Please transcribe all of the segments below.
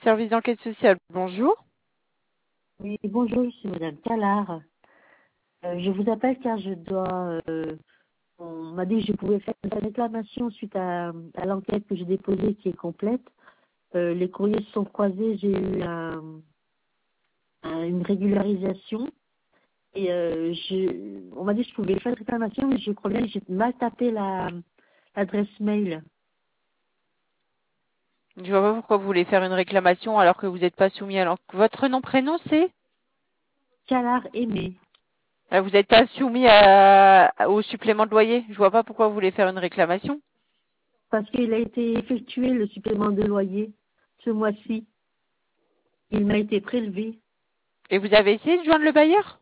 service d'enquête sociale. Bonjour. Oui, bonjour, je suis Madame Callard. Je vous appelle car on m'a dit que je pouvais faire une réclamation suite à l'enquête que j'ai déposée qui est complète. Les courriers se sont croisés, j'ai eu une régularisation et on m'a dit que je pouvais faire une réclamation, mais je crois bien que j'ai mal tapé l'adresse mail. Je vois pas pourquoi vous voulez faire une réclamation alors que vous n'êtes pas soumis à l'enquête. Votre nom, prénom, c'est Callard Aimé. Vous n'êtes pas soumis au supplément de loyer. Je vois pas pourquoi vous voulez faire une réclamation. Parce qu'il a été effectué le supplément de loyer ce mois-ci. Il m'a été prélevé. Et vous avez essayé de joindre le bailleur?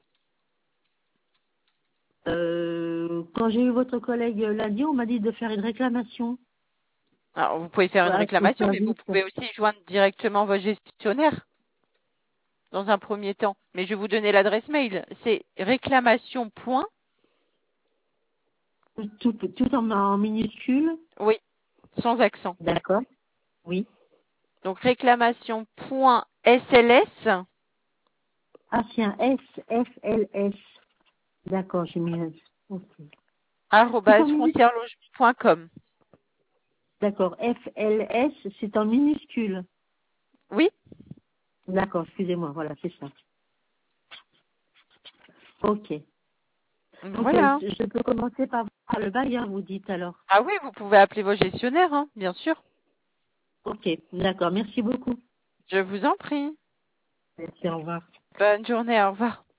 Quand j'ai eu votre collègue lundi, on m'a dit de faire une réclamation. Alors, vous pouvez faire une Au réclamation, mais vous service. pouvez aussi joindre directement votre gestionnaire dans un premier temps. Mais je vais vous donner l'adresse mail. C'est réclamation. Tout en minuscule. Oui, sans accent. D'accord. Oui. Donc réclamation.sls Ah, c'est un SFLS. D'accord, j'ai mis un. Ok. C'est en minuscule. @foncièrelogement.com. D'accord. FLS, c'est en minuscule. Oui, D'accord, excusez-moi. Voilà, c'est ça. Ok. Donc, voilà. je peux commencer par le bailleur, vous dites alors. Ah oui, vous pouvez appeler vos gestionnaires, hein, bien sûr. Ok. D'accord. Merci beaucoup. Je vous en prie. Merci, au revoir. Bonne journée, au revoir.